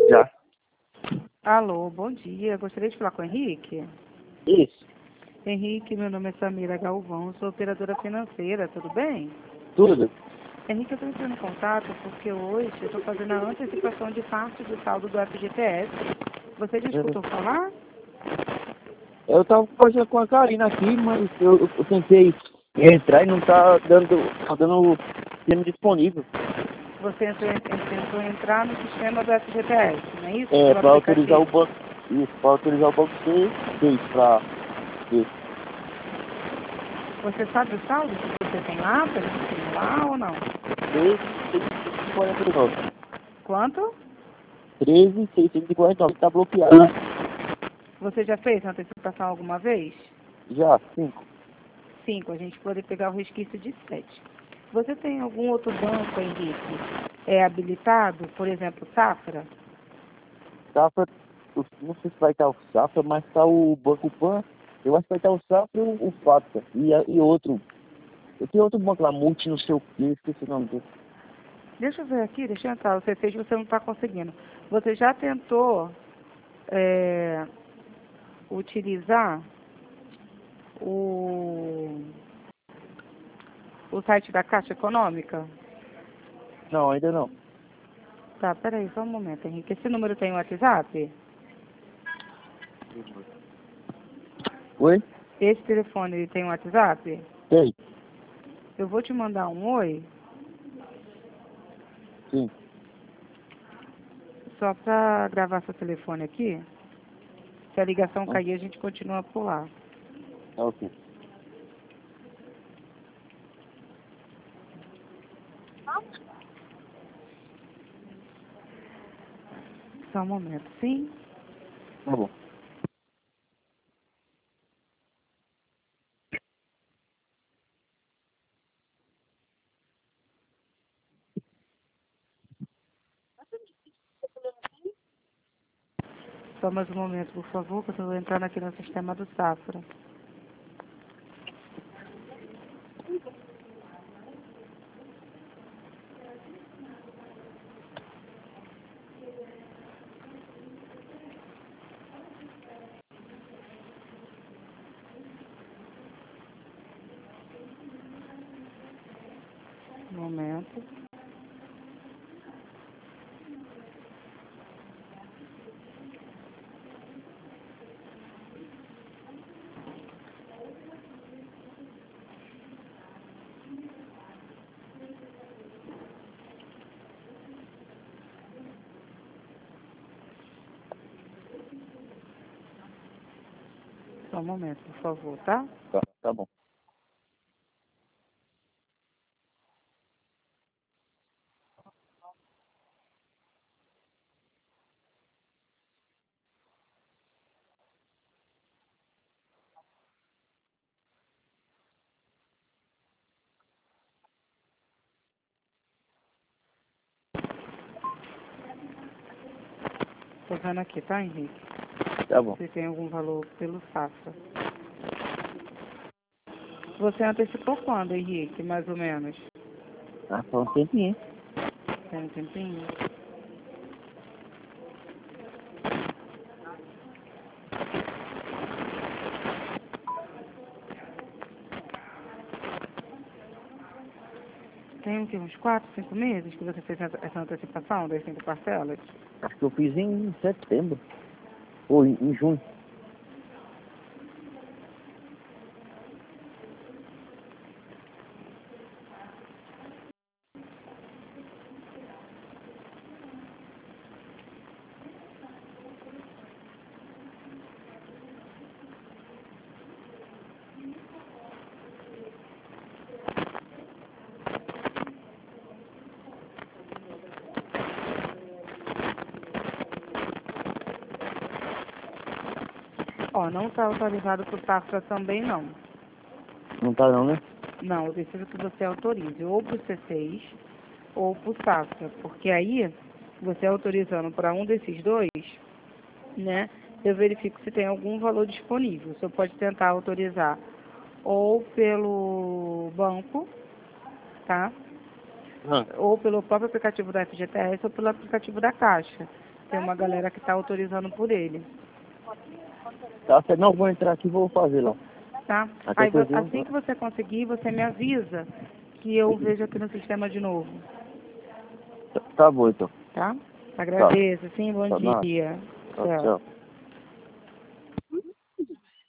Já. Alô, bom dia. Gostaria de falar com o Henrique. Isso. Henrique, meu nome é Samira Galvão, sou operadora financeira, tudo bem? Tudo. Henrique, eu estou entrando em contato porque hoje eu estou fazendo a antecipação de parte do saldo do FGTS. Você já escutou falar? Eu tava conversando com a Karina aqui, mas eu tentei entrar e não tá dando termo disponível. Você tentou entrar no sistema do FGTS, não é isso? É, Pelo pra autorizar o aplicativo. banco. Isso, pra autorizar o banco fez pra ver. Você sabe o saldo que você tem lá, para gente simular ou não? 13.649. Quanto? 13.649. Tá bloqueado. Você já fez a antecipação alguma vez? Já, 5. 5, a gente pode pegar o resquício de 7. Você tem algum outro banco, Henrique, habilitado, por exemplo, Safra? Safra, não sei se vai estar o Safra, mas tá o Banco Pan. Eu acho que vai estar o Safra e o Fata. E outro. Eu tenho outro banco lá, Multi, não sei o que, esqueci o nome dele. Deixa eu ver aqui, deixa eu entrar. Você fez, você não está conseguindo. Você já tentou utilizar o site da Caixa Econômica? Não, ainda não. Tá, peraí, só um momento, Henrique. Esse número tem WhatsApp? Oi? Esse telefone ele tem WhatsApp? Tem. Eu vou te mandar um oi, Sim. só para gravar seu telefone aqui. Se a ligação cair, a gente continua por lá. Tá ok. Só um momento, sim? Tá bom. Só mais um momento, por favor, que eu estou entrando aqui no sistema do Safra. Um momento. Só um momento, por favor, tá? Tá bom. Tô vendo aqui, tá, Henrique? Tá bom. Se tem algum valor pelo Safra. Você antecipou quando, Henrique, mais ou menos? Ah, só um tempinho. Tem um tempinho? Tem o quê? Uns 4, 5 meses que você fez essa antecipação das 5 parcelas? Acho que eu fiz em setembro. Ou em junho. Ó, não está autorizado por Safra também, não. Não tá não, né? Não, eu preciso que você autorize ou para o C6 ou para o Safra, porque aí, você autorizando para um desses dois, né, eu verifico se tem algum valor disponível. Você pode tentar autorizar ou pelo banco, tá? Ou pelo próprio aplicativo da FGTS ou pelo aplicativo da Caixa. Tem uma galera que está autorizando por ele. Tá certo, não, vou entrar aqui e vou fazer lá. Tá? Até Aí, depois assim que você conseguir, você me avisa que eu vejo aqui no sistema de novo. Tá bom, então. Tá? Agradeço, sim, bom Tá bom. dia. Tchau, Tchau. tchau.